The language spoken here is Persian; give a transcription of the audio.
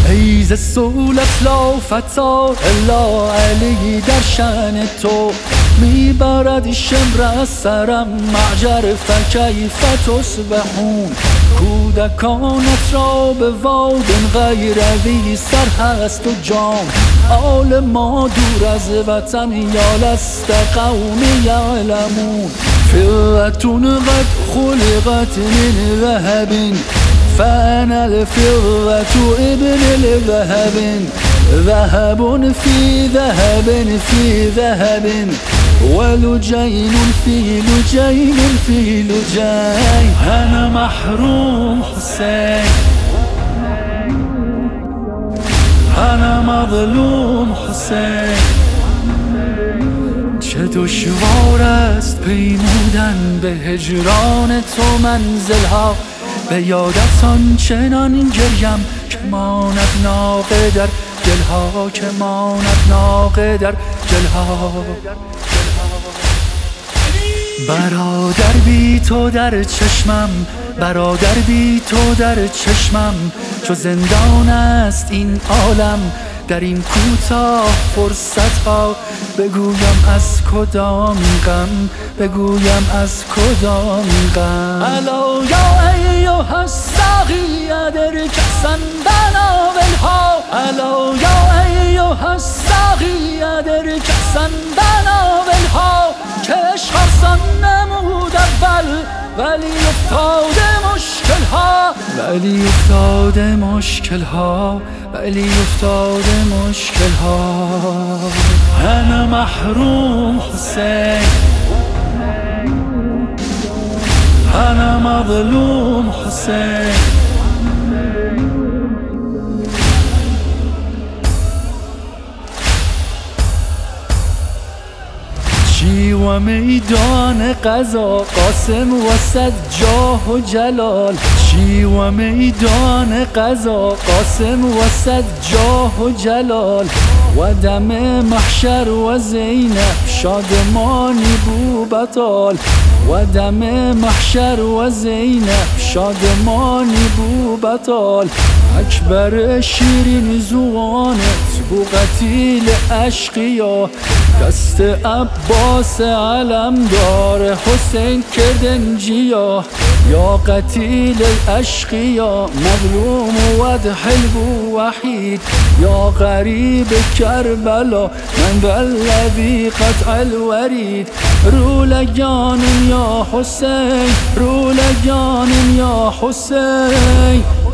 ای ز سولت لا فتا الا علی در شأن تو میبرد شمر از سرم معجر فکیف تصبحون کودکانت را به واد غیر وی سر هست و جان آل ما دور از وطن یا لست قوم یعلمون فئة قد خلقت من ذهب فأنا الفضة ابن الذهب ذهب في ذهب في ذهب ولجين في لجين في لجين أنا محروم حسين أنا مظلوم حسین چه دشوار است پیمودن به هجران تو منزلها به یادت آنچنان گریم که ماند ناقه در دلها که ماند ناقه در دلها برادر بی تو در چشمم برادر بی تو در چشمم چو زندان است این عالم در این کوتاه فرصت ها بگویم از کدام غم بگویم از کدام غم الا یا ایها الساقی ادرکسن بناولها الا یا ایها الساقی ادرکسن بناولها که عشق آسان نمود اول ولی افتاده مشکل ها ولی افتاده مشکل ها ولی افتاده مشکل ها انا محروم حسین انا مظلوم حسین و میدان قضا قاسم وسط جاه و جلال چی و میدان قضا قاسم وسط جاه و جلال و دم محشر و زینب شادمانی بو بطال و دم محشر و زینب شادمانی بو بطال اکبر شیرین زوانت بو قتیل اشقیا دست عباس علمدار حسین کردن جیا یا قتیل الاشقیا مظلوم وضح البو وحید یا غریب کربلا من ذا الذی قطع الورید رولگان یا حسین رولگان یا حسین